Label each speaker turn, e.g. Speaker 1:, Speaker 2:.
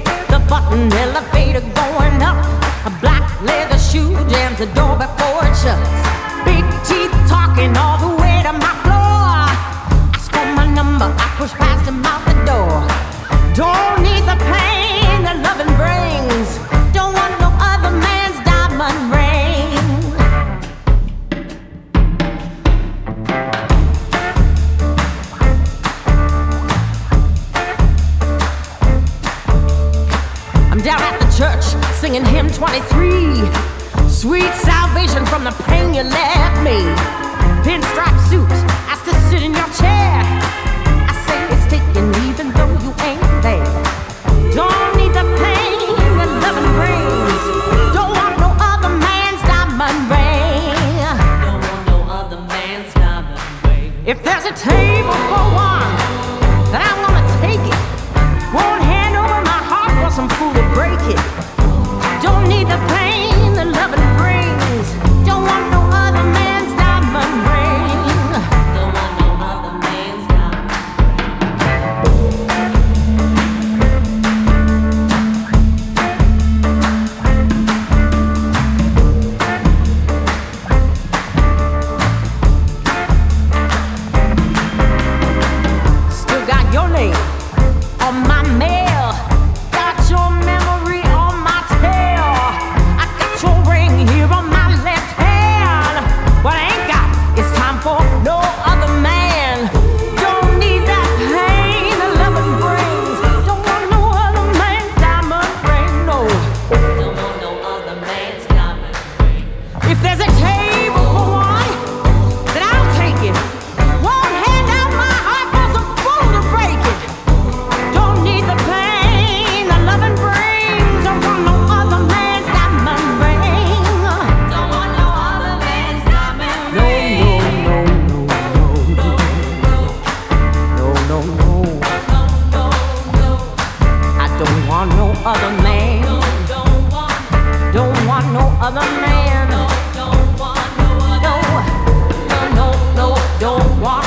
Speaker 1: hit the button, elevator going up. A black leather shoe jams the door before it shuts. Big teeth talking all the way to my floor. Ask for my number, I push past him out the door. Don't need the pain that loving brings. Don't want no other man's diamond ring. I'm down at the church singing hymn 23. Sweet salvation from the pain you left me. Pinstripe suit, asked to sit in your chair. I say it's taken even though you ain't there. Don't need the pain that loving brings. Don't want no other man's diamond ring.
Speaker 2: Don't want no other man's diamond ring.
Speaker 1: If there's a table for one, then I'm gonna take it. Won't hand over my heart for some food to break it. Don't need the pain that loving brings. Don't want no other man's diamond ring.
Speaker 2: Don't want no other man's diamond
Speaker 1: Still got your name on my mail. Got your memory on my tail. I got your ring here on my left hand. What I ain't got is time for no other man. Don't need that pain that loving brings. Don't want no other man's diamond ring, no.
Speaker 2: Don't want no other man's diamond ring.
Speaker 1: If there's a table for one, then I'll take it. Won't hand out my heart for some food to break it. Don't need the pain that loving brings. Don't want no other man's diamond ring.
Speaker 2: Don't want no other man's diamond
Speaker 1: No,
Speaker 2: ring.
Speaker 1: no, no, no, no, no, no. I don't want no other man. Don't want no other man.
Speaker 2: Don't want no other.
Speaker 1: No, no, no, no, don't want.